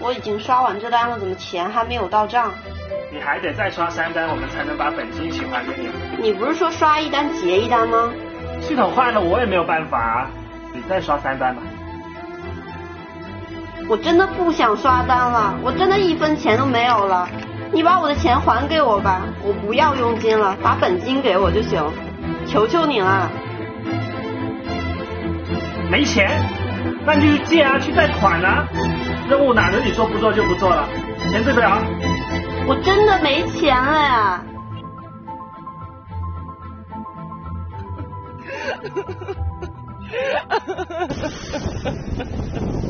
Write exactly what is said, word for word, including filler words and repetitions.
我已经刷完这单了，怎么钱还没有到账？ 你还得再刷三单，我们才能把本金一起还给你。 你不是说刷一单结一单吗？ 系统坏了，我也没有办法啊。你再刷三单吧。 我真的不想刷单了，我真的一分钱都没有了。你把我的钱还给我吧，我不要佣金了，把本金给我就行，求求你了。 没钱？那你就去借啊，去贷款啊。任务哪能你说不做就不做了？钱这边啊。 我真的没钱了呀。 哈哈哈哈哈哈！